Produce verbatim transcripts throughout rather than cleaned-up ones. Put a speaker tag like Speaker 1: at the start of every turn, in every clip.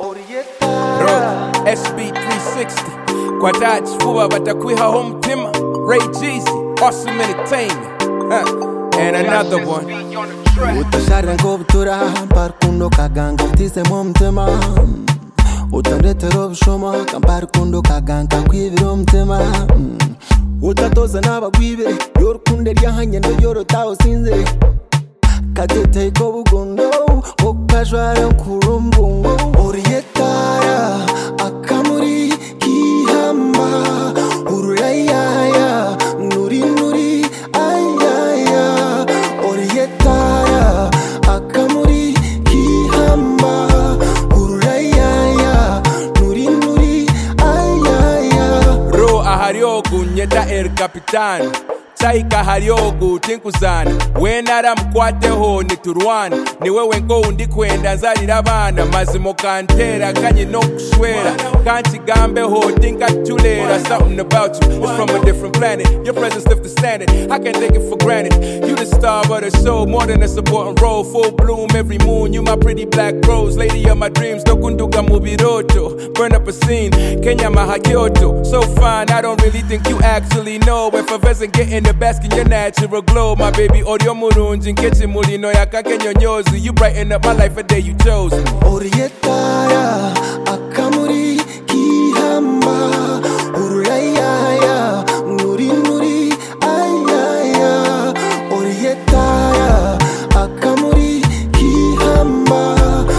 Speaker 1: Rock S B three sixty Kwatachi fuba batakwiha home tima Ray Jeezy, Awesome Entertainment huh. And another one
Speaker 2: Utashara ngobutura Parkundo kaganga Tise mumtima Utandetero bishoma Kamparkundo kaganga Kwiviro mtima Utatoza n'abagwibere Yorukunde ryahanye ndo yorotaho sinze Katete ko bugondo Okajwara kurumbungo Orietaya Akamuri Kihamba Urayaya Nuri nuri Ayaya Orietaya Akamuri Kihamba Urayaya Nuri nuri Ayaya
Speaker 1: Ro aharyogu nyeta el capitán Taika haryogu tinkuzana Wenara mkwateho niturwana Ni wewe nko undi kwenda nzalira abana Mazimo kantera kanye no kushwera Kanchi gambeho tinka tulera Something about you is from a different planet Your presence lifts the standard, I can't take it for granted You the star of the show, more than a supporting role Full bloom every moon, you my pretty black rose Lady of my dreams, no kunduka mubiroto Burn up a scene, Kenya mahakyoto So fine, I don't really think you actually know If a vest and get in the bask in your natural glow My baby, audio murunji, nkechi mulino yakake nyonyozi You brighten up my life a day you chose me
Speaker 2: Orietaya, akamuri kihamba Urayaya, nuri nuri ayaya Orietaya, akamuri kihamba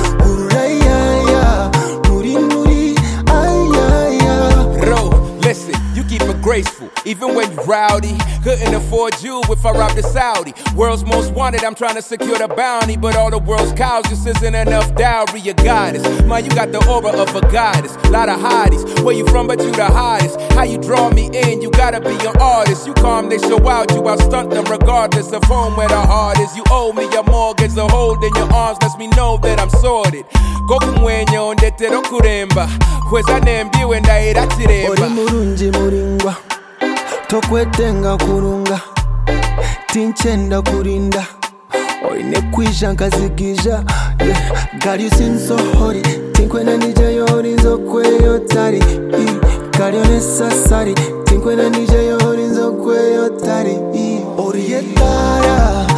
Speaker 2: Urayaya, nuri nuri ayaya
Speaker 1: Ro, listen, you keep it graceful Even when you rowdy, couldn't afford you if I robbed a Saudi. World's most wanted, I'm trying to secure the bounty, but all the world's cows just isn't enough dowry. You goddess, man, you got the aura of a goddess. Lot of hotties, where you from, but you the hottest. How you draw me in, you gotta be an artist. You calm, they show out, you out stunt them regardless of home where the heart is. You owe me your mortgage, a hold in your arms lets me know that I'm sorted. Gokumwenyo ndetero kuremba, kweza nembiwe ndaira chiremba.
Speaker 2: Ori murunji muringwa. Tokwetenga kurunga Tinchenda kurinda Oine kwisha nkazigija yeah. God you seem so hori Tinkwena nije yori nzokwe yotari God you necessary Tinkwena nije yori nzokwe yotari Orietaya